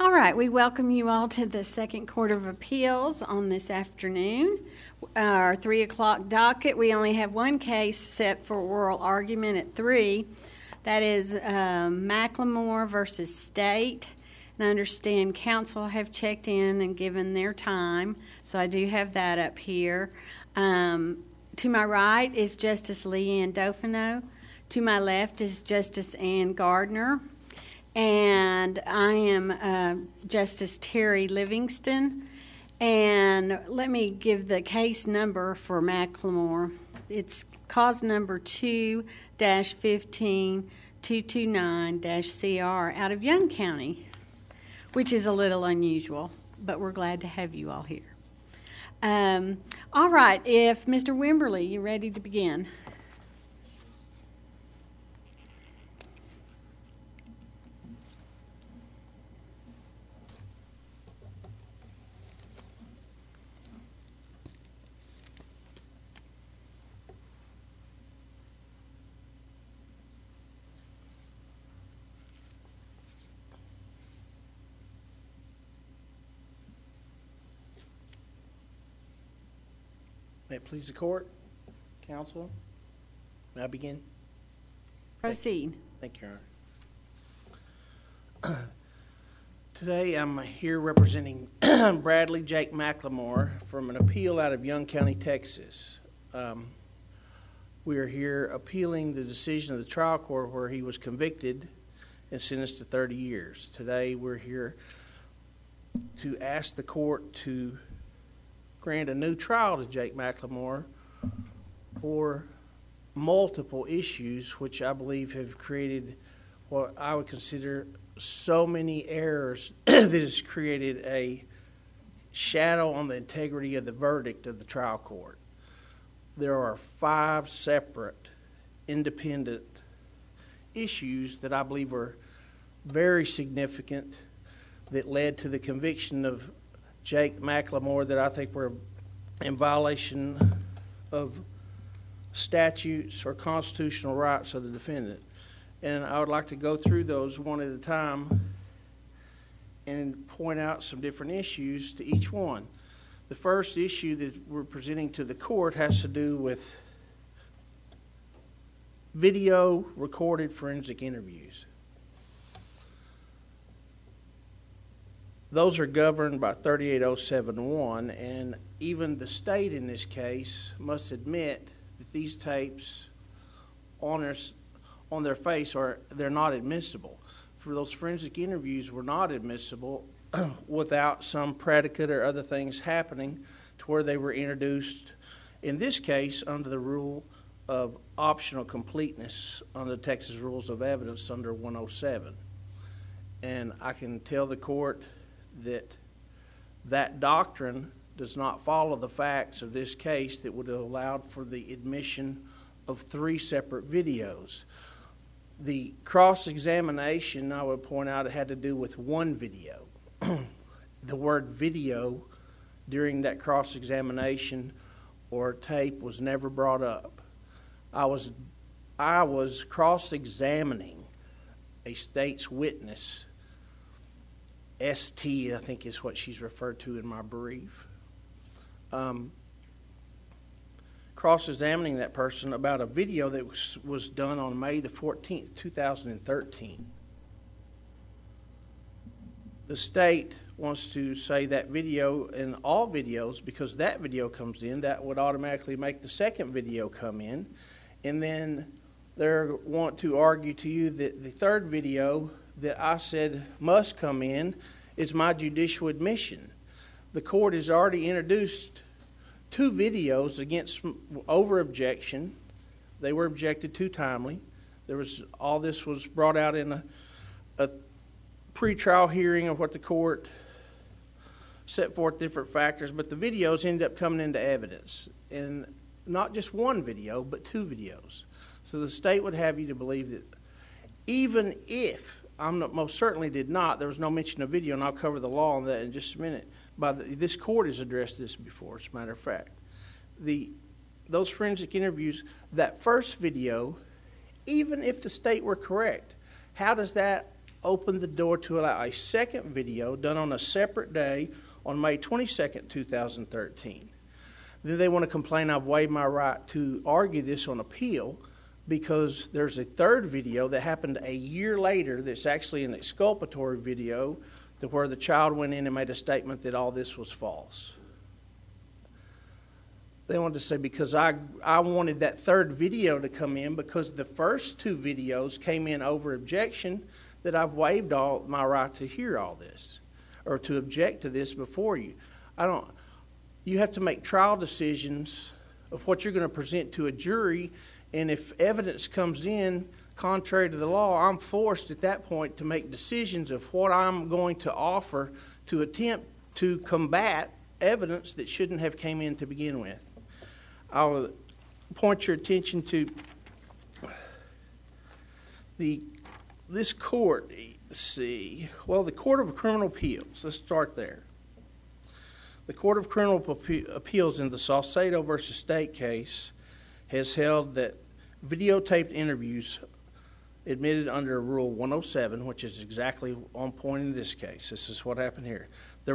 All right, we welcome you all to the Second Court of Appeals on this afternoon. Our 3 o'clock docket, we only have one case set for oral argument at 3. That is McLemore versus State. And I understand counsel have checked in and given their time, so I do have that up here. To my right is Justice Leanne Dauphineau. To my left is Justice Ann Gardner. And I am Justice Terry Livingston. And let me give the case number for McLemore. It's cause number 2-15229-CR out of Young County, which is a little unusual, but we're glad to have you all here. All right, if Mr. Wimberly, you're ready to begin. May it please the court, counsel, may I begin? Proceed. Thank you, Your Honor. Today I'm here representing Bradley Jake McLemore from an appeal out of Young County, Texas. We are here appealing the decision of the trial court where he was convicted and sentenced to 30 years. Today we're here to ask the court to grant a new trial to Jake McLemore for multiple issues which I believe have created what I would consider so many errors that has created a shadow on the integrity of the verdict of the trial court. There are 5 separate independent issues that I believe are very significant that led to the conviction of Jake McLemore that I think were in violation of statutes or constitutional rights of the defendant. And I would like to go through those one at a time and point out some different issues to each one. The first issue that we're presenting to the court has to do with video recorded forensic interviews. Those are governed by 38071, and even the state in this case must admit that these tapes on their face they're not admissible. For those forensic interviews were not admissible without some predicate or other things happening to where they were introduced, in this case, under the rule of optional completeness under the Texas Rules of Evidence under 107. And I can tell the court that doctrine does not follow the facts of this case that would have allowed for the admission of 3 separate videos. The cross-examination, I would point out, it had to do with one video. The word video during that cross-examination or tape was never brought up. I was cross-examining a state's witness. ST, I think is what she's referred to in my brief. Cross-examining that person about a video that was done on May the 14th, 2013. The state wants to say that video and all videos, because that video comes in, that would automatically make the second video come in. And then they want to argue to you that the third video that I said must come in is my judicial admission. The court has already introduced 2 videos against over objection. They were objected to timely. All this was brought out in a pre-trial hearing of what the court set forth different factors, but the videos ended up coming into evidence. And not just one video, but 2 videos. So the state would have you to believe that even if most certainly did not. There was no mention of video, and I'll cover the law on that in just a minute. But this court has addressed this before, as a matter of fact. Those forensic interviews, that first video, even if the state were correct, how does that opened the door to allow a second video done on a separate day on May 22nd, 2013. Then they want to complain I've waived my right to argue this on appeal because there's a third video that happened a year later that's actually an exculpatory video to where the child went in and made a statement that all this was false. They wanted to say because I wanted that third video to come in because the first two videos came in over objection, that I've waived all my right to hear all this or to object to this before you. You have to make trial decisions of what you're going to present to a jury, and if evidence comes in contrary to the law, I'm forced at that point to make decisions of what I'm going to offer to attempt to combat evidence that shouldn't have came in to begin with. I'll point your attention to this court. The Court of Criminal Appeals. Let's start there. The Court of Criminal Appeals in the Salcedo v. State case has held that videotaped interviews admitted under Rule 107, which is exactly on point in this case. This is what happened here.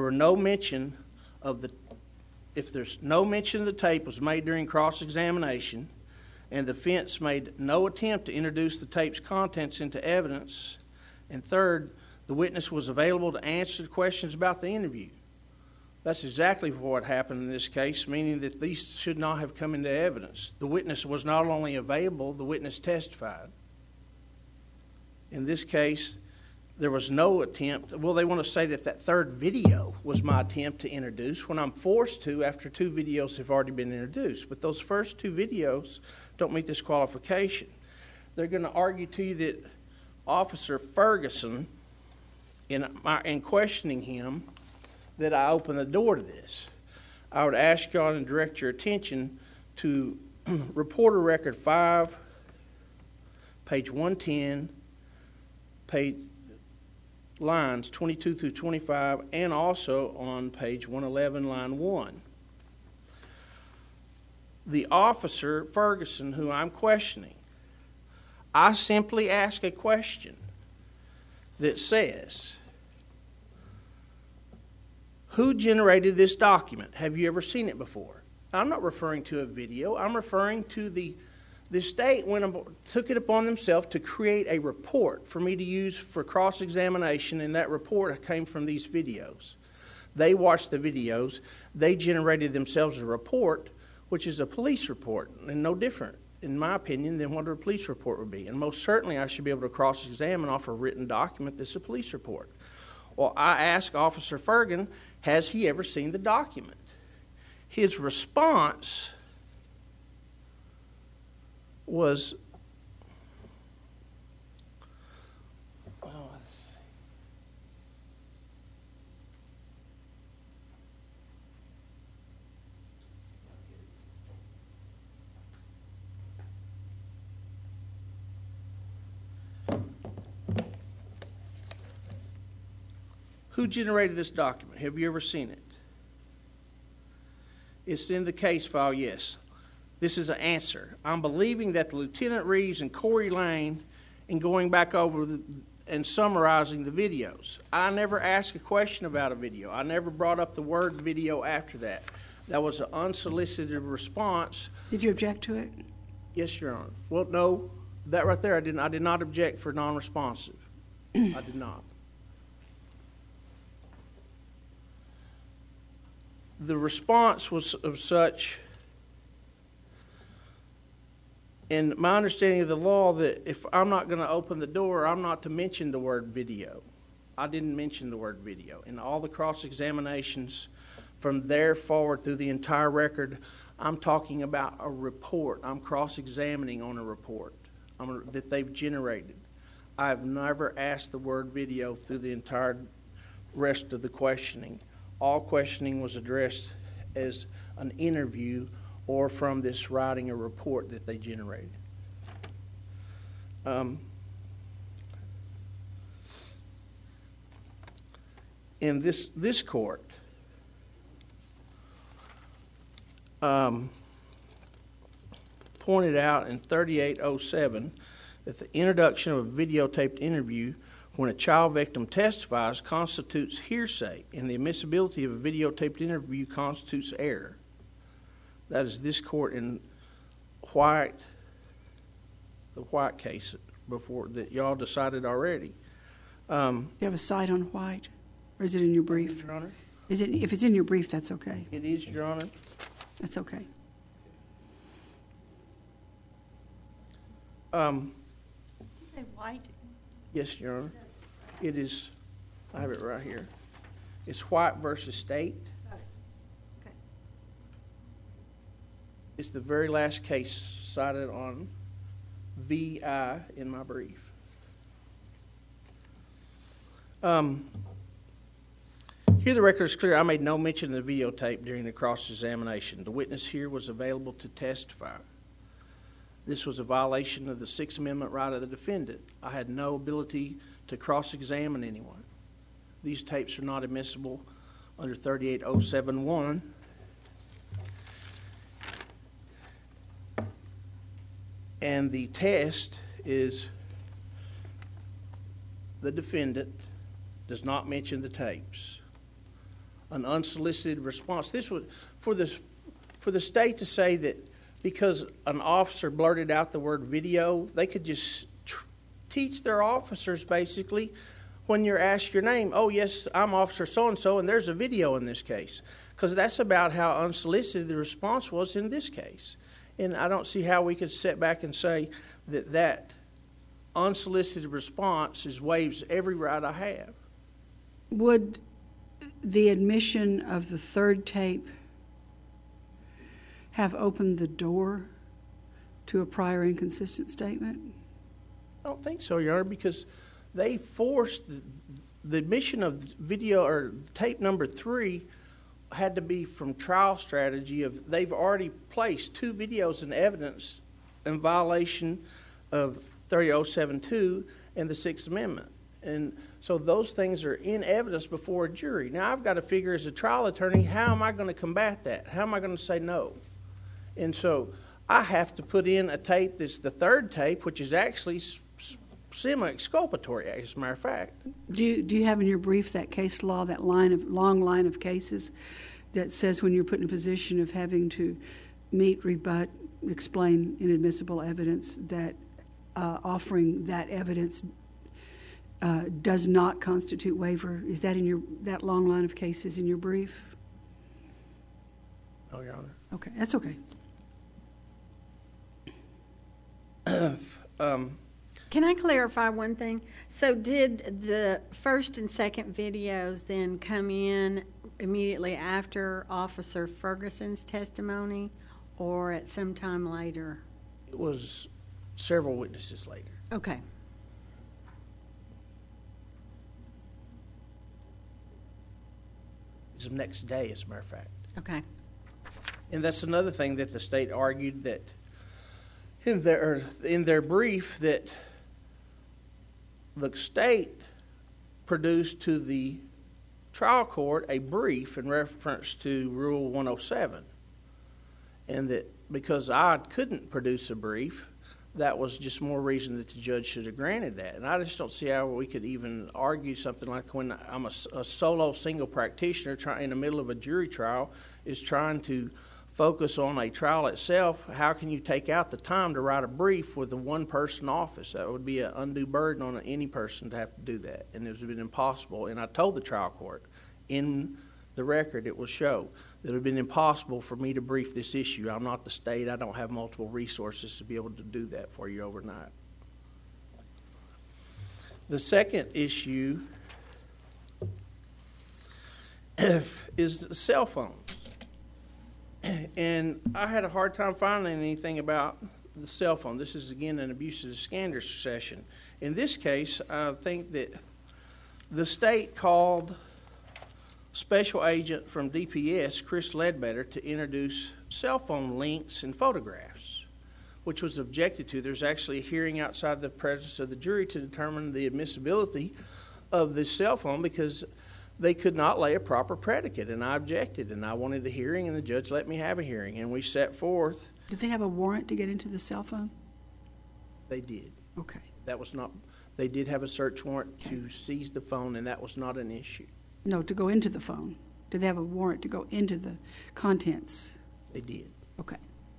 If there's no mention of the tape was made during cross-examination and the defense made no attempt to introduce the tape's contents into evidence, and third, the witness was available to answer the questions about the interview. That's exactly what happened in this case, meaning that these should not have come into evidence. The witness was not only available, the witness testified. In this case, there was no attempt. Well, they want to say that that third video was my attempt to introduce when I'm forced to after two videos have already been introduced. But those first two videos don't meet this qualification. They're going to argue to you that Officer Ferguson, in questioning him, that I opened the door to this. I would ask y'all to direct your attention to Reporter Record 5, page 110, lines 22 through 25, and also on page 111, line 1. The officer, Ferguson, who I'm questioning, I simply ask a question that says, who generated this document? Have you ever seen it before? I'm not referring to a video. I'm referring to the state took it upon themselves to create a report for me to use for cross-examination, and that report came from these videos. They watched the videos. They generated themselves a report, which is a police report, and no different, in my opinion, than what a police report would be. And most certainly I should be able to cross-examine off a written document that's a police report. Well, I asked Officer Ferguson, has he ever seen the document? His response was, who generated this document? Have you ever seen it? It's in the case file, yes. This is an answer. I'm believing that Lieutenant Reeves and Corey Lane, in going back over and summarizing the videos. I never asked a question about a video. I never brought up the word video after that. That was an unsolicited response. Did you object to it? Yes, Your Honor. Well, no, that right there, I did not object for non-responsive. I did not. The response was of such, in my understanding of the law, that if I'm not going to open the door, I'm not to mention the word video. I didn't mention the word video. In all the cross-examinations from there forward through the entire record, I'm talking about a report. I'm cross-examining on a report that they've generated. I've never asked the word video through the entire rest of the questioning. All questioning was addressed as an interview or from this writing a report that they generated. In this court, pointed out in 3807 that the introduction of a videotaped interview when a child victim testifies constitutes hearsay, and the admissibility of a videotaped interview constitutes error. That is this court in White, the White case before that y'all decided already. Do you have a cite on White, or is it in your brief? Your Honor? Is it? If it's in your brief, that's okay. It is, Your Honor. That's okay. Say White. Yes, Your Honor. It is, I have it right here. It's White versus State. Okay. It's the very last case cited on VI in my brief. Here the record is clear. I made no mention of the videotape during the cross-examination. The witness here was available to testify. This was a violation of the Sixth Amendment right of the defendant. I had no ability to cross-examine anyone. These tapes are not admissible under 38071. And the test is the defendant does not mention the tapes. An unsolicited response. This was for the state to say that because an officer blurted out the word video, they could just teach their officers basically when you're asked your name, oh yes, I'm Officer so-and-so and there's a video in this case. Because that's about how unsolicited the response was in this case. And I don't see how we could sit back and say that that unsolicited response waives every right I have. Would the admission of the third tape have opened the door to a prior inconsistent statement? I don't think so, Your Honor, because they forced the admission of video or tape number 3 had to be from trial strategy of they've already placed 2 videos in evidence in violation of 30072 and the Sixth Amendment. And so those things are in evidence before a jury. Now I've got to figure as a trial attorney, how am I going to combat that? How am I going to say no? And so I have to put in a tape that's the third tape, which is actually semi-exculpatory, as a matter of fact. Do you have in your brief that case law, that long line of cases that says when you're put in a position of having to meet, rebut, explain inadmissible evidence, that offering that evidence does not constitute waiver? Is that in that long line of cases in your brief? No, Your Honor. Okay, that's okay. Can I clarify one thing? So did the first and second videos then come in immediately after Officer Ferguson's testimony or at some time later? It was several witnesses later. Okay. It's the next day, as a matter of fact. Okay. And that's another thing that the state argued that in their brief that the state produced to the trial court a brief in reference to Rule 107. And that because I couldn't produce a brief, that was just more reason that the judge should have granted that. And I just don't see how we could even argue something like when I'm a solo single practitioner in the middle of a jury trial is trying to focus on a trial itself. How can you take out the time to write a brief with a one-person office? That would be an undue burden on any person to have to do that. And it would have been impossible. And I told the trial court in the record it will show that it would have been impossible for me to brief this issue. I'm not the state. I don't have multiple resources to be able to do that for you overnight. The second issue is the cell phones. And I had a hard time finding anything about the cell phone. This is, again, an abuse of the standards session. In this case, I think that the state called Special Agent from DPS, Chris Ledbetter, to introduce cell phone links and photographs, which was objected to. There's actually a hearing outside the presence of the jury to determine the admissibility of this cell phone because they could not lay a proper predicate, and I objected, and I wanted a hearing, and the judge let me have a hearing, and we set forth. Did they have a warrant to get into the cell phone? They did. Okay. That was not They did have a search warrant to seize the phone, and that was not an issue. No, to go into the phone. Did they have a warrant to go into the contents? They did. Okay.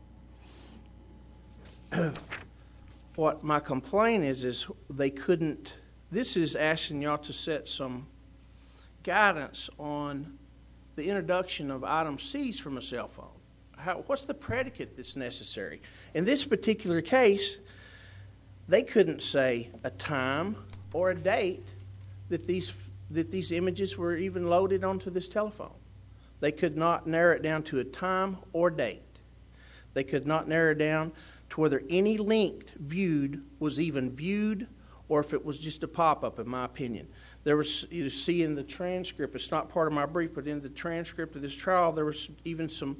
What my complaint is they couldn't. This is asking y'all to set some guidance on the introduction of items seized from a cell phone. What's the predicate that's necessary? In this particular case, they couldn't say a time or a date that these images were even loaded onto this telephone. They could not narrow it down to a time or date. They could not narrow it down to whether any linked viewed was even viewed or if it was just a pop-up, in my opinion. There was, you see in the transcript, it's not part of my brief, but in the transcript of this trial, there was even some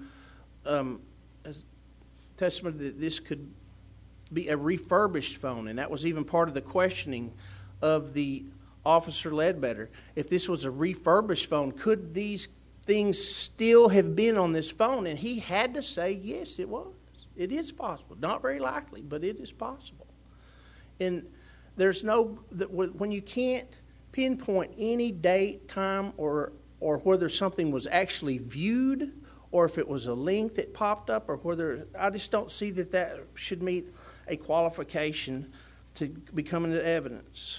testimony that this could be a refurbished phone, and that was even part of the questioning of the Officer Ledbetter. If this was a refurbished phone, could these things still have been on this phone? And he had to say, yes, it was. It is possible. Not very likely, but it is possible. And there's no, when you can't pinpoint any date, time, or whether something was actually viewed, or if it was a link that popped up, or whether, I just don't see that should meet a qualification to becoming an evidence.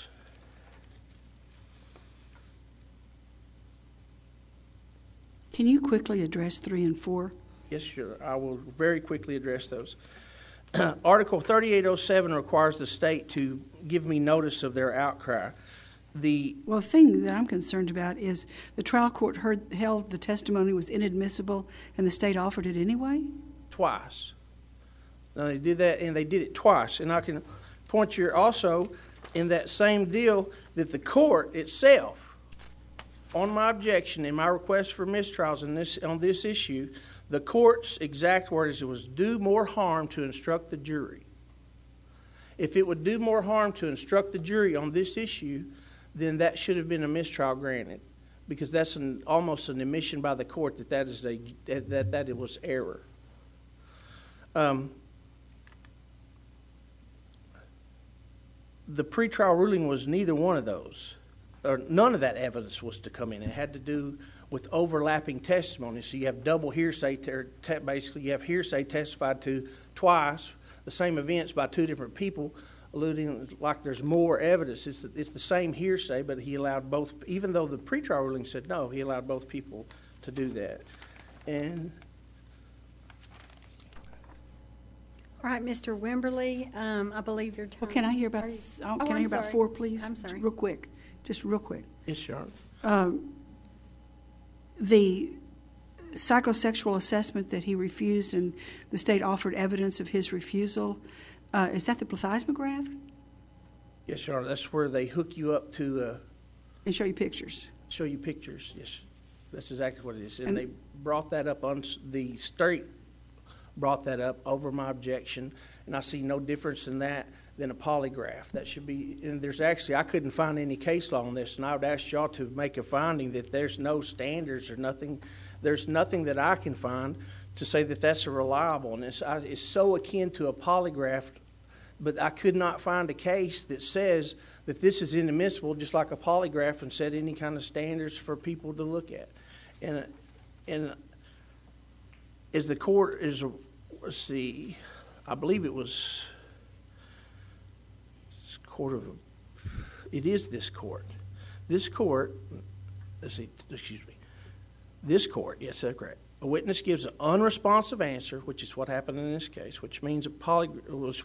Can you quickly address 3 and 4? Yes, sure. I will very quickly address those. Article 3807 requires the state to give me notice of their outcry. Well, the thing that I'm concerned about is the trial court held the testimony was inadmissible and the state offered it anyway? Twice. Now, they did that, and they did it twice. And I can point you also in that same deal that the court itself, on my objection in my request for mistrials on this issue, the court's exact word is it was do more harm to instruct the jury. If it would do more harm to instruct the jury on this issue, then that should have been a mistrial granted, because that's almost an admission by the court that it was error. The pretrial ruling was neither one of those, or none of that evidence was to come in. It had to do with overlapping testimony. So you have double hearsay, basically you have hearsay testified to twice, the same events by two different people, alluding like there's more evidence. It's the same hearsay, but he allowed both, even though the pretrial ruling said no, he allowed both people to do that. And All right, Mr. Wimberly, I believe your time. Well, can I hear about can I hear about 4, please? I'm sorry. Real quick, just real quick. yes, Your Honor. The psychosexual assessment that he refused and the state offered evidence of his refusal, is that the plethysmograph? Yes, Your Honor. That's where they hook you up to And show you pictures. show you pictures. Yes, that's exactly what it is. And they brought that up on the state. Brought that up over my objection, and I see no difference in that than a polygraph. That should be, and there's actually, I couldn't find any case law on this, and I would ask y'all to make a finding that there's no standards or nothing. There's nothing that I can find to say that that's a reliable, and it's so akin to a polygraph, but I could not find a case that says that this is inadmissible, just like a polygraph, and set any kind of standards for people to look at. And as the court is, let's see, I believe it was it is this court. This court, let's see, excuse me. This court, yes, that's correct. A witness gives an unresponsive answer, which is what happened in this case, which means a polygraph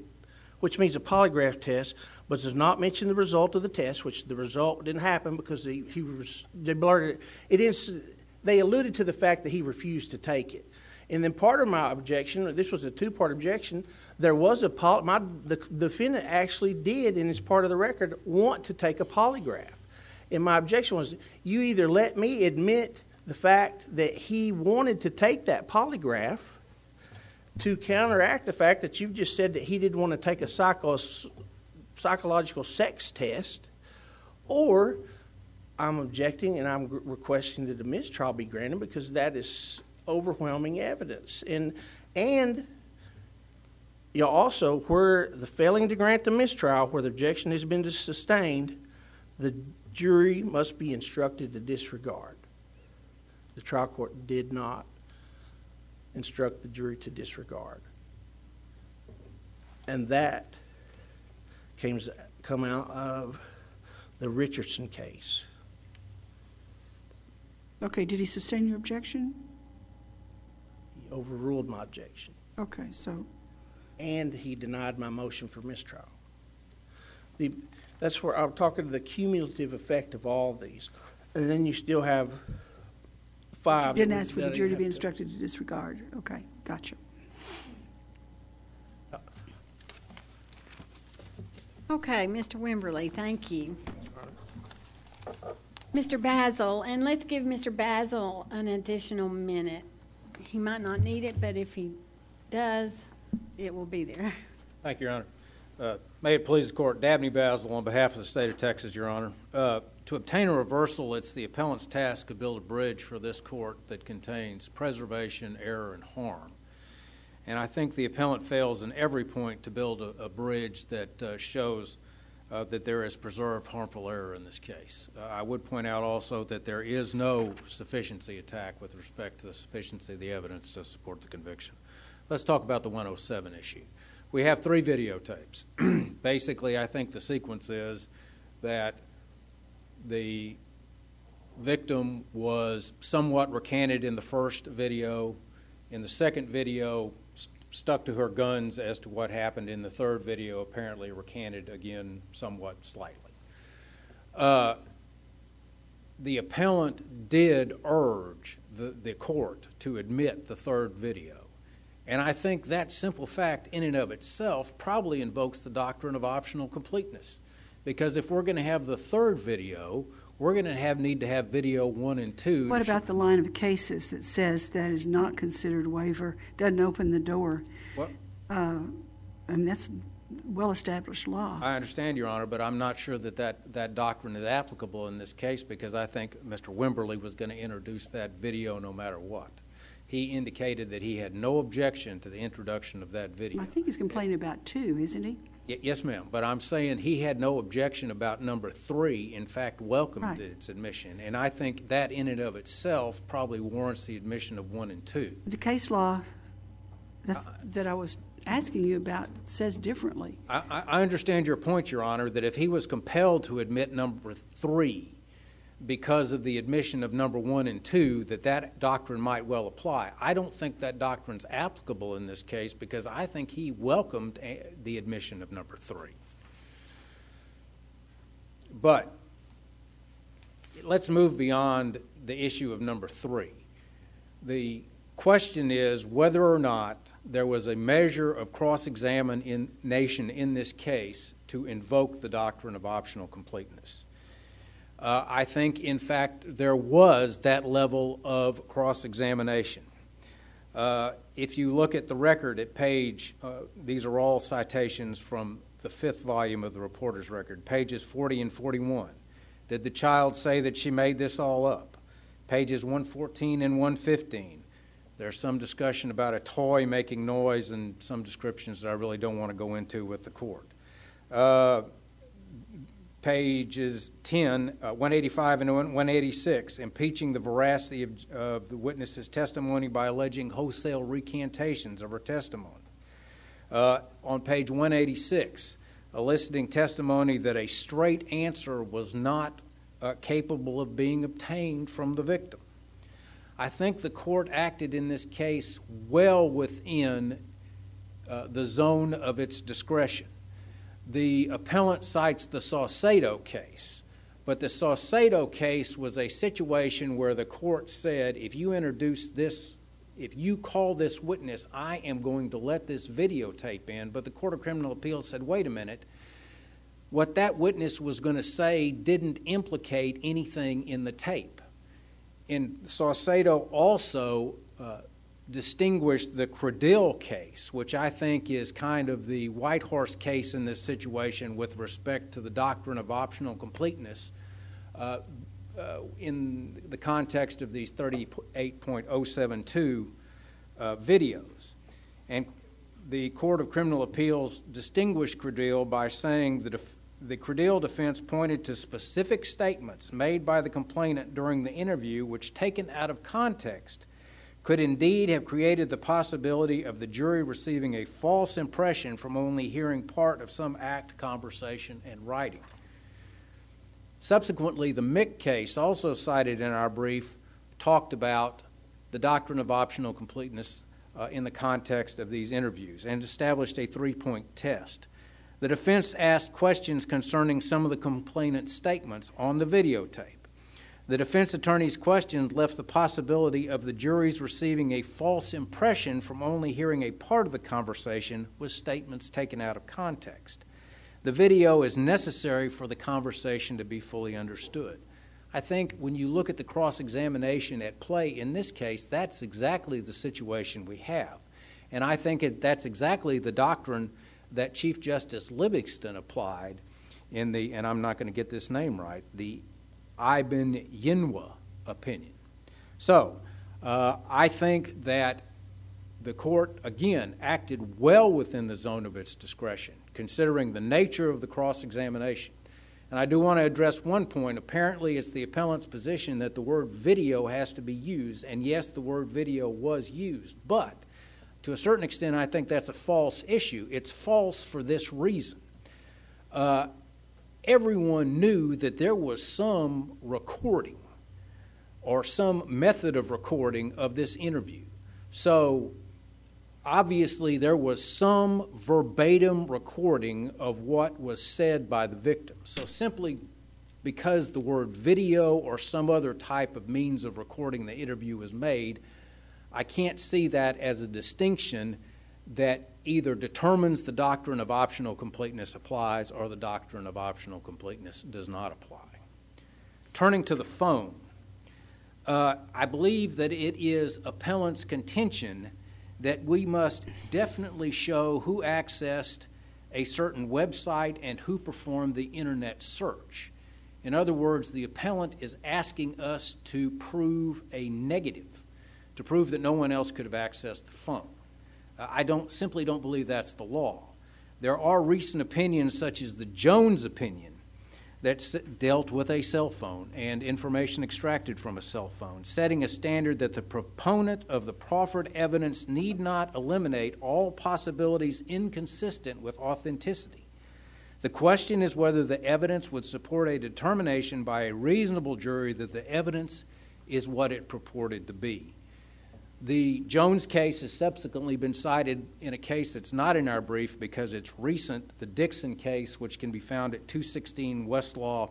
test, but does not mention the result of the test, which the result didn't happen because they blurted it. They alluded to the fact that he refused to take it. And then part of my objection, this was a two-part objection, there was the defendant actually did, and it's part of the record, want to take a polygraph. And my objection was, you either let me admit the fact that he wanted to take that polygraph to counteract the fact that you just said that he didn't want to take a psychological sex test, or I'm objecting and I'm requesting that the mistrial be granted because that is overwhelming evidence. And You also, where the failing to grant the mistrial, where the objection has been sustained, the jury must be instructed to disregard. The trial court did not instruct the jury to disregard. And that come out of the Richardson case. Okay, did he sustain your objection? He overruled my objection. Okay, so, And he denied my motion for mistrial. That's where I'm talking to the cumulative effect of all these. And then you still have five. you didn't ask for the that jury to have be instructed to disregard. Okay, gotcha. Okay, Mr. Wimberly, thank you. Mr. Basil, and let's give Mr. Basil an additional minute. He might not need it, but if he does, it will be there. Thank you, Your Honor. May it please the Court, Dabney Basil on behalf of the State of Texas, Your Honor. To obtain a reversal, it's the appellant's task to build a bridge for this court that contains preservation, error, and harm. And I think the appellant fails in every point to build a bridge that shows that there is preserved harmful error in this case. I would point out also that there is no sufficiency attack with respect to the sufficiency of the evidence to support the conviction. Let's talk about the 107 issue. We have 3 videotapes. Basically, I think the sequence is that the victim was somewhat recanted in the first video. In the second video, stuck to her guns as to what happened. In the third video, apparently recanted again somewhat slightly. The appellant did urge the court to admit the third video. And I think that simple fact in and of itself probably invokes the doctrine of optional completeness. Because if we're going to have the third video, we're going to need to have video 1 and 2. What about the line of cases that says that is not considered waiver, doesn't open the door? What? I mean, that's well-established law. I understand, Your Honor, but I'm not sure that doctrine is applicable in this case because I think Mr. Wimberly was going to introduce that video no matter what. He indicated that he had no objection to the introduction of that video. I think he's complaining about 2, isn't he? Yes, ma'am, but I'm saying he had no objection about number 3, in fact, welcomed its admission. And I think that in and of itself probably warrants the admission of 1 and 2. The case law that I was asking you about says differently. I understand your point, Your Honor, that if he was compelled to admit number 3 because of the admission of number 1 and 2, that doctrine might well apply. I don't think that doctrine's applicable in this case because I think he welcomed the admission of number 3. But let's move beyond the issue of number 3. The question is whether or not there was a measure of cross-examination in this case to invoke the doctrine of optional completeness. I think, in fact, there was that level of cross-examination. If you look at the record at page, these are all citations from the 5th volume of the reporter's record, pages 40 and 41. Did the child say that she made this all up? Pages 114 and 115. There's some discussion about a toy making noise and some descriptions that I really don't want to go into with the court. Pages 10, 185 and 186, impeaching the veracity of the witness's testimony by alleging wholesale recantations of her testimony. On page 186, eliciting testimony that a straight answer was not capable of being obtained from the victim. I think the court acted in this case well within the zone of its discretion. The appellant cites the Saucedo case, but the Saucedo case was a situation where the court said, if you introduce this, if you call this witness, I am going to let this videotape in. But the Court of Criminal Appeals said, wait a minute, what that witness was going to say didn't implicate anything in the tape. And Saucedo also distinguished the Credill case, which I think is kind of the white horse case in this situation with respect to the doctrine of optional completeness in the context of these 38.072 videos. And the Court of Criminal Appeals distinguished Credile by saying that the Credile defense pointed to specific statements made by the complainant during the interview which, taken out of context, could indeed have created the possibility of the jury receiving a false impression from only hearing part of some act, conversation, and writing. Subsequently, the Mick case, also cited in our brief, talked about the doctrine of optional completeness in the context of these interviews and established a 3-point test. The defense asked questions concerning some of the complainant's statements on the videotape. The defense attorney's questions left the possibility of the jury's receiving a false impression from only hearing a part of the conversation with statements taken out of context. The video is necessary for the conversation to be fully understood. I think when you look at the cross-examination at play in this case, that's exactly the situation we have. And I think that's exactly the doctrine that Chief Justice Livingston applied in the, and I'm not going to get this name right, the Ibn Yinwa opinion. So I think that the court, again, acted well within the zone of its discretion, considering the nature of the cross-examination. And I do want to address one point. Apparently, it's the appellant's position that the word video has to be used, and yes, the word video was used. But to a certain extent, I think that's a false issue. It's false for this reason. Everyone knew that there was some recording or some method of recording of this interview. So obviously there was some verbatim recording of what was said by the victim. So simply because the word video or some other type of means of recording the interview was made, I can't see that as a distinction that either determines the doctrine of optional completeness applies or the doctrine of optional completeness does not apply. Turning to the phone, I believe that it is appellant's contention that we must definitely show who accessed a certain website and who performed the internet search. In other words, the appellant is asking us to prove a negative, to prove that no one else could have accessed the phone. I simply don't believe that's the law. There are recent opinions, such as the Jones opinion, that dealt with a cell phone and information extracted from a cell phone, setting a standard that the proponent of the proffered evidence need not eliminate all possibilities inconsistent with authenticity. The question is whether the evidence would support a determination by a reasonable jury that the evidence is what it purported to be. The Jones case has subsequently been cited in a case that's not in our brief because it's recent, the Dixon case, which can be found at 216 Westlaw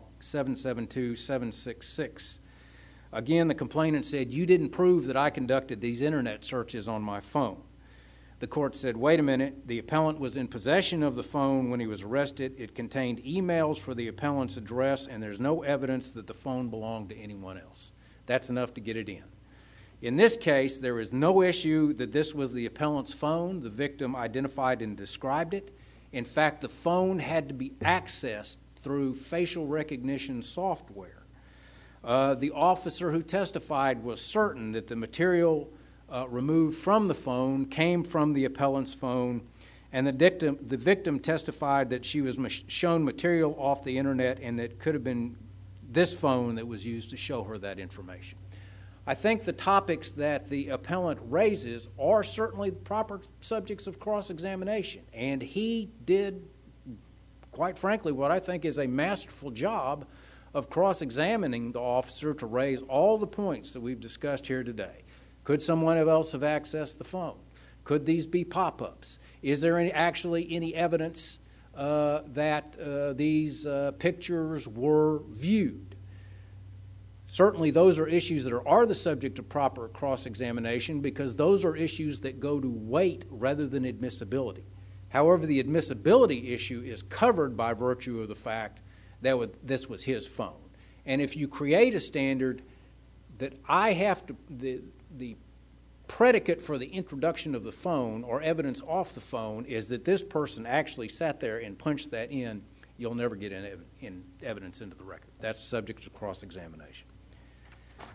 772766. Again, the complainant said, "You didn't prove that I conducted these internet searches on my phone." The court said, wait a minute, the appellant was in possession of the phone when he was arrested. It contained emails for the appellant's address, and there's no evidence that the phone belonged to anyone else. That's enough to get it in. In this case, there is no issue that this was the appellant's phone. The victim identified and described it. In fact, the phone had to be accessed through facial recognition software. The officer who testified was certain that the material removed from the phone came from the appellant's phone, and the victim testified that she was shown material off the internet and that could have been this phone that was used to show her that information. I think the topics that the appellant raises are certainly proper subjects of cross-examination, and he did, quite frankly, what I think is a masterful job of cross-examining the officer to raise all the points that we've discussed here today. Could someone else have accessed the phone? Could these be pop-ups? Is there actually any evidence that these pictures were viewed? Certainly those are issues that are the subject of proper cross-examination because those are issues that go to weight rather than admissibility. However, the admissibility issue is covered by virtue of the fact that this was his phone. And if you create a standard that I have to, the predicate for the introduction of the phone or evidence off the phone is that this person actually sat there and punched that in, you'll never get in evidence into the record. That's subject to cross-examination.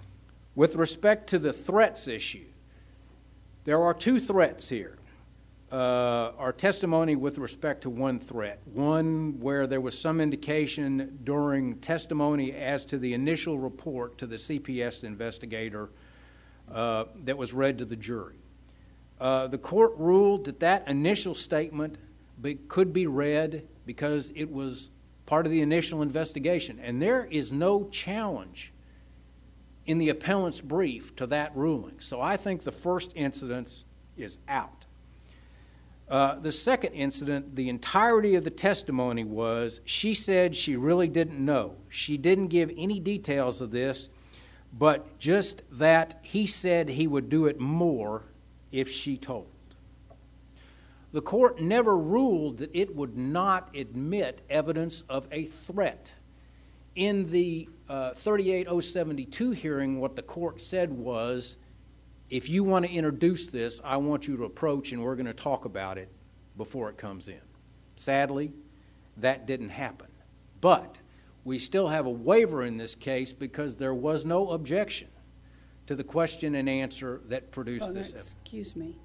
With respect to the threats issue, there are two threats here. our testimony with respect to one threat, one where there was some indication during testimony as to the initial report to the CPS investigator that was read to the jury. The court ruled that that initial statement could be read because it was part of the initial investigation, and there is no challenge in the appellant's brief to that ruling. So I think the first incident is out. The second incident, the entirety of the testimony was she said she really didn't know. She didn't give any details of this, but just that he said he would do it more if she told. The court never ruled that it would not admit evidence of a threat. In the 38072 hearing, what the court said was, if you want to introduce this, I want you to approach and we're going to talk about it before it comes in. Sadly, that didn't happen. But we still have a waiver in this case because there was no objection to the question and answer that produced this evidence. Excuse me.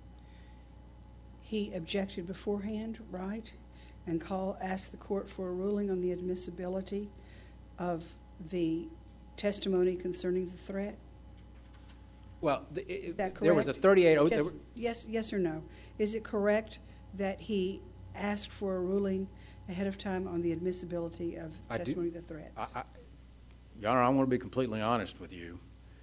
He objected beforehand, right? And asked the court for a ruling on the admissibility of the testimony concerning the threat? Well, Is that correct? there was a 380... Yes or no? Is it correct that he asked for a ruling ahead of time on the admissibility of testimony of the threats? Your Honor, I want to be completely honest with you.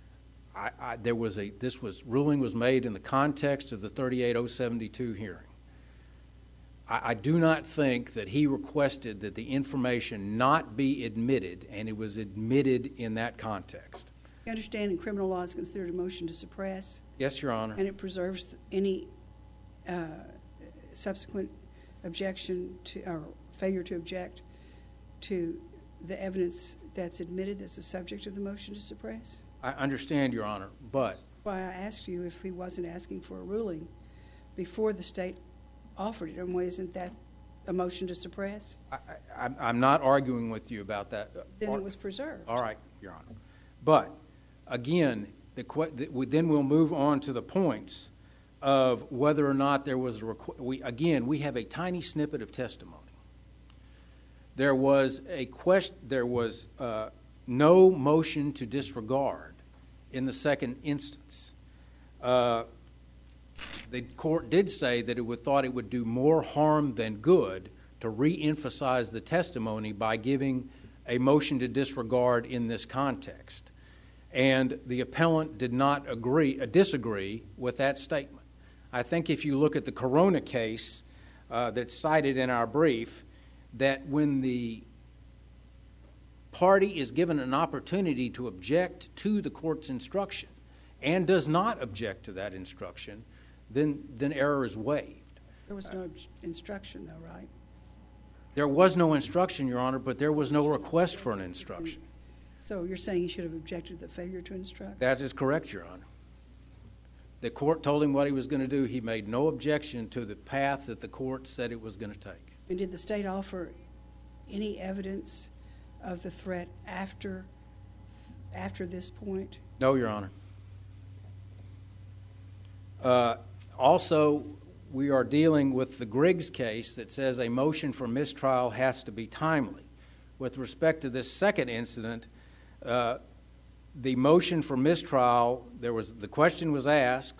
Ruling was made in the context of the 38072 hearing. I do not think that he requested that the information not be admitted, and it was admitted in that context. You understand in criminal law it's considered a motion to suppress? Yes, Your Honor. And it preserves any subsequent objection to, or failure to object to the evidence that's admitted that's the subject of the motion to suppress? I understand, Your Honor, but... Why I asked you if he wasn't asking for a ruling before the state offered it, and why isn't that a motion to suppress? I'm not arguing with you about that. Then it was preserved. All right, Your Honor. But, again, then we'll move on to the points of whether or not there was a we have a tiny snippet of testimony. There was no motion to disregard in the second instance. The court did say that it thought it would do more harm than good to re-emphasize the testimony by giving a motion to disregard in this context. And the appellant did not disagree with that statement. I think if you look at the Corona case that's cited in our brief, that when the party is given an opportunity to object to the court's instruction and does not object to that instruction, then error is waived. There was no instruction, though, right? There was no instruction, Your Honor, but there was no request for an instruction. So you're saying he should have objected to the failure to instruct? That is correct, Your Honor. The court told him what he was going to do. He made no objection to the path that the court said it was going to take. And did the state offer any evidence of the threat after this point? No, Your Honor. Also, we are dealing with the Griggs case that says a motion for mistrial has to be timely. With respect to this second incident, the motion for mistrial, the question was asked,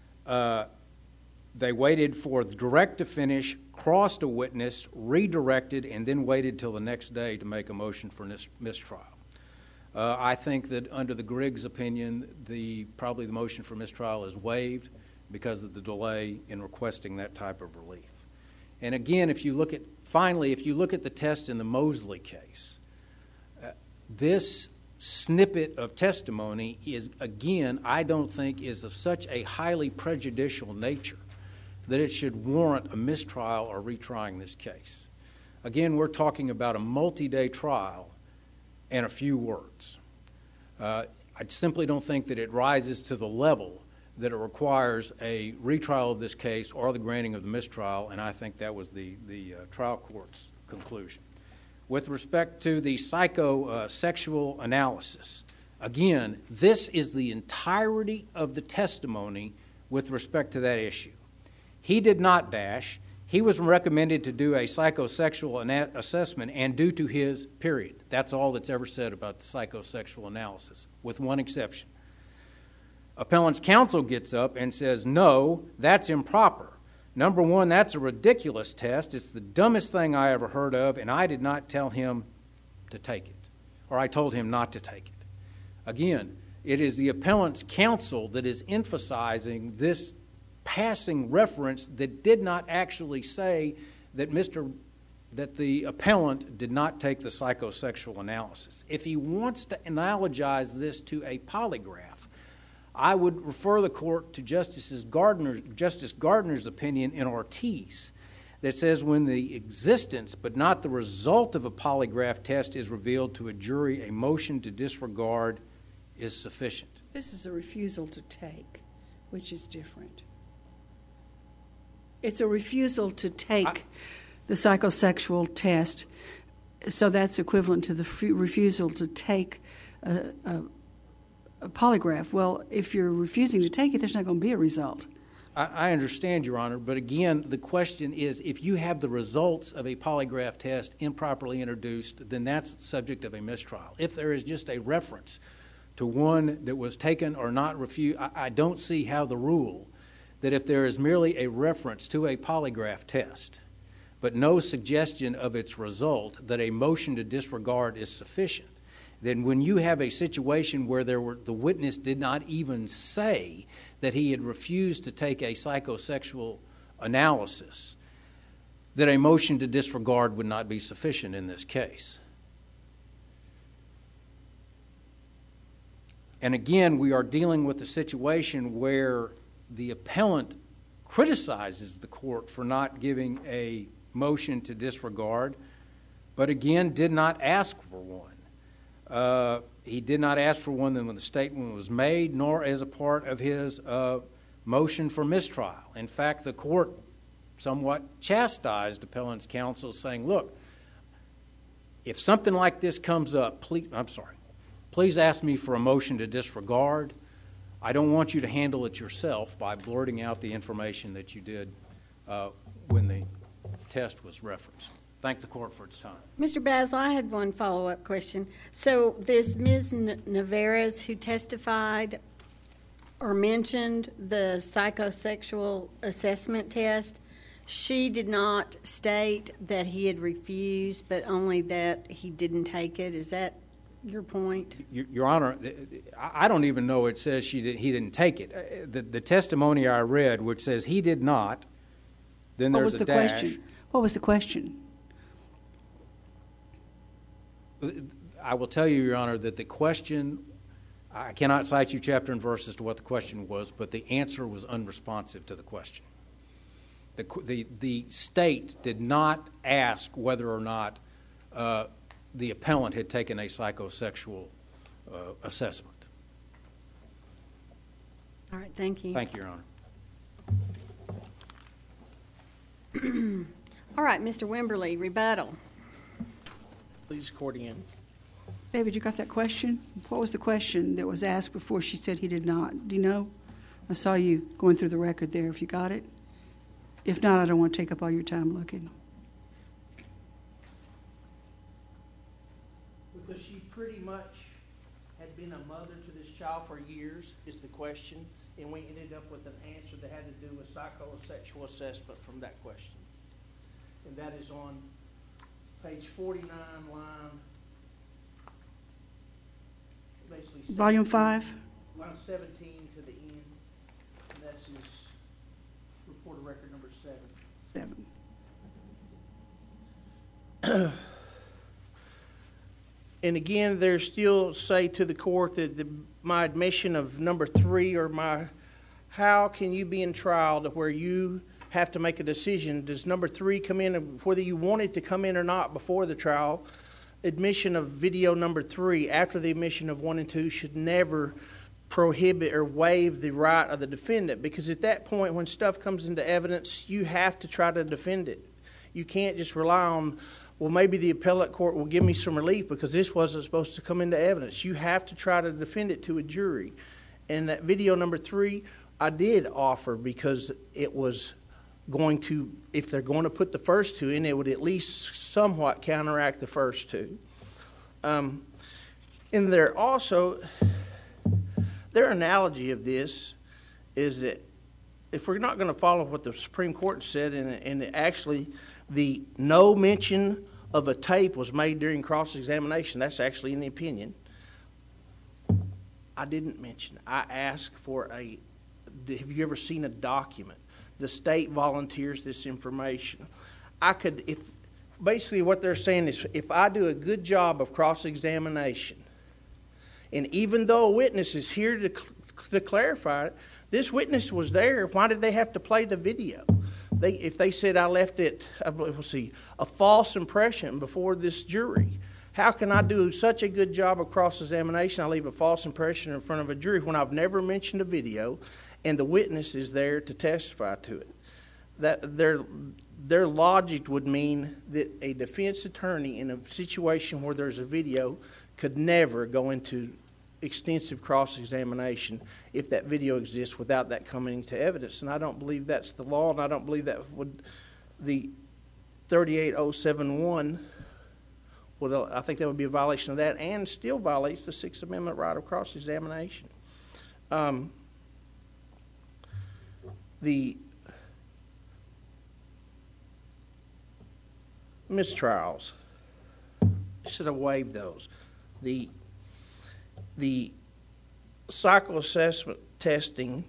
they waited for the direct to finish, crossed a witness, redirected, and then waited till the next day to make a motion for mistrial. I think that under the Griggs opinion, probably the motion for mistrial is waived because of the delay in requesting that type of relief. And again, if you look at the test in the Mosley case, this snippet of testimony is, again, I don't think is of such a highly prejudicial nature that it should warrant a mistrial or retrying this case. Again, we're talking about a multi-day trial and a few words. I simply don't think that it rises to the level that it requires a retrial of this case or the granting of the mistrial, and I think that was the trial court's conclusion. With respect to the psychosexual analysis, again, this is the entirety of the testimony with respect to that issue. He did not dash. He was recommended to do a psychosexual assessment, and due to his, period. That's all that's ever said about the psychosexual analysis, with one exception. Appellant's counsel gets up and says, no, that's improper. Number one, that's a ridiculous test. It's the dumbest thing I ever heard of, and I did not tell him to take it, or I told him not to take it. Again, it is the appellant's counsel that is emphasizing this passing reference that did not actually say that the appellant did not take the psychosexual analysis. If he wants to analogize this to a polygraph, I would refer the court to Justice Gardner's opinion in Ortiz that says when the existence but not the result of a polygraph test is revealed to a jury, a motion to disregard is sufficient. This is a refusal to take, which is different. It's a refusal to take the psychosexual test, so that's equivalent to the refusal to take a polygraph. Well, if you're refusing to take it, there's not going to be a result. I understand, Your Honor, but again, the question is if you have the results of a polygraph test improperly introduced, then that's subject of a mistrial. If there is just a reference to one that was taken or not refused, I don't see how the rule that if there is merely a reference to a polygraph test, but no suggestion of its result, that a motion to disregard is sufficient. Then when you have a situation where the witness did not even say that he had refused to take a psychosexual analysis, that a motion to disregard would not be sufficient in this case. And again, we are dealing with a situation where the appellant criticizes the court for not giving a motion to disregard, but again did not ask for one. He did not ask for one when the statement was made, nor as a part of his motion for mistrial. In fact, the court somewhat chastised appellant's counsel, saying, look, if something like this comes up, please ask me for a motion to disregard. I don't want you to handle it yourself by blurting out the information that you did when the test was referenced. Thank the court for its time. Mr. Basil, I had one follow-up question. So this Ms. Navarez who testified or mentioned the psychosexual assessment test, she did not state that he had refused, but only that he didn't take it. Is that your point? Your Honor, I don't even know it says he didn't take it. The testimony I read, which says he did not, then there's a dash. What was the question? I will tell you, Your Honor, that the question, I cannot cite you chapter and verse as to what the question was, but the answer was unresponsive to the question. The state did not ask whether or not the appellant had taken a psychosexual assessment. All right, thank you. Thank you, Your Honor. All right, Mr. Wimberly, rebuttal. Please, court in. David, you got that question? What was the question that was asked before she said he did not? Do you know? I saw you going through the record there. If you got it. If not, I don't want to take up all your time looking. Because she pretty much had been a mother to this child for years, is the question, and we ended up with an answer that had to do with psychosexual assessment from that question. And that is on page 49, basically Volume 5? Line 17 to the end, and that's his report of record number 7. And again, there's still say to the court that my admission of number 3 or how can you be in trial to where you have to make a decision? Does number 3 come in, whether you want it to come in or not before the trial? Admission of video number 3 after the admission of 1 and 2 should never prohibit or waive the right of the defendant, because at that point when stuff comes into evidence, you have to try to defend it. You can't just rely on, well, maybe the appellate court will give me some relief because this wasn't supposed to come into evidence. You have to try to defend it to a jury. And that video number 3, I did offer because it was going to, if they're going to put the first two in, it would at least somewhat counteract the first two. And there also, their analogy of this is that if we're not going to follow what the Supreme Court said, and actually the no mention of a tape was made during cross-examination, that's actually in the opinion. I didn't mention it. I asked for have you ever seen a document? The state volunteers this information. Basically what they're saying is if I do a good job of cross-examination, and even though a witness is here to clarify it, this witness was there, why did they have to play the video? If they said I left it, a false impression before this jury, how can I do such a good job of cross-examination, I leave a false impression in front of a jury when I've never mentioned a video and the witness is there to testify to it? That their logic would mean that a defense attorney in a situation where there's a video could never go into extensive cross-examination if that video exists without that coming to evidence. And I don't believe that's the law, and I don't believe that the 38071 I think that would be a violation of that, and still violates the Sixth Amendment right of cross-examination. The mistrials, should have waived those. The psychoassessment testing,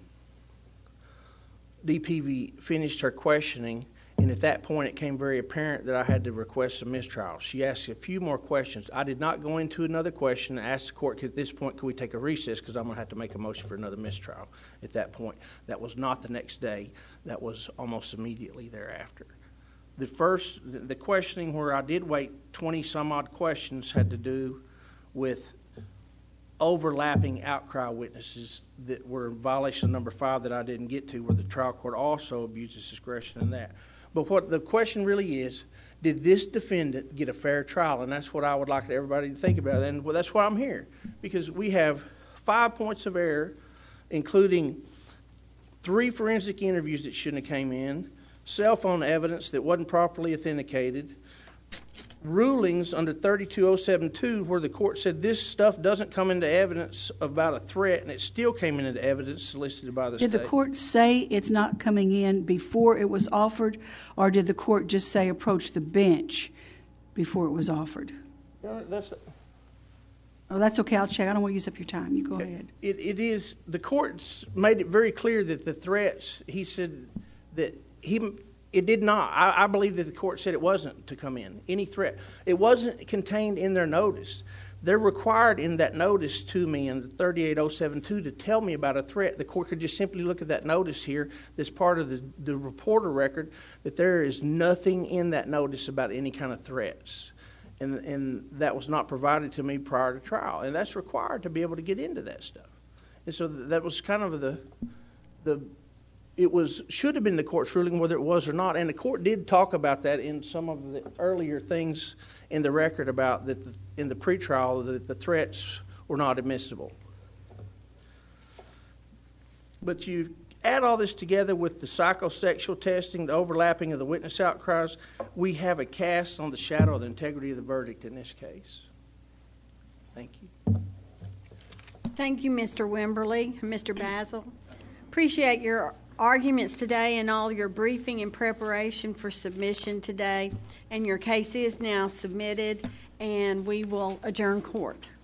DPV finished her questioning, and at that point it became very apparent that I had to request a mistrial. She asked a few more questions. I did not go into another question and ask the court, at this point, could we take a recess because I'm going to have to make a motion for another mistrial at that point. That was not the next day. That was almost immediately thereafter. The questioning where I did wait 20-some-odd questions had to do with overlapping outcry witnesses that were in violation of number 5 that I didn't get to, where the trial court also abuses discretion in that. But what the question really is, did this defendant get a fair trial? And that's what I would like everybody to think about. And that's why I'm here, because we have 5 points of error, including 3 forensic interviews that shouldn't have came in, cell phone evidence that wasn't properly authenticated, rulings under 32072 where the court said this stuff doesn't come into evidence about a threat, and it still came into evidence solicited by the state. Did the court say it's not coming in before it was offered, or did the court just say approach the bench before it was offered? That's okay. I'll check. I don't want to use up your time. You go ahead. It is. The courts made it very clear that the threats, he said that it did not. I believe that the court said it wasn't to come in, any threat. It wasn't contained in their notice. They're required in that notice to me in the 38072 to tell me about a threat. The court could just simply look at that notice here that's part of the reporter record, that there is nothing in that notice about any kind of threats. And that was not provided to me prior to trial. And that's required to be able to get into that stuff. And so that was kind of should have been the court's ruling whether it was or not, and the court did talk about that in some of the earlier things in the record about that in the pretrial that the threats were not admissible. But you add all this together with the psychosexual testing, the overlapping of the witness outcries, we have a cast on the shadow of the integrity of the verdict in this case. Thank you. Thank you, Mr. Wimberly, Mr. Basil. Appreciate your arguments today and all your briefing and preparation for submission today. And your case is now submitted, and we will adjourn court.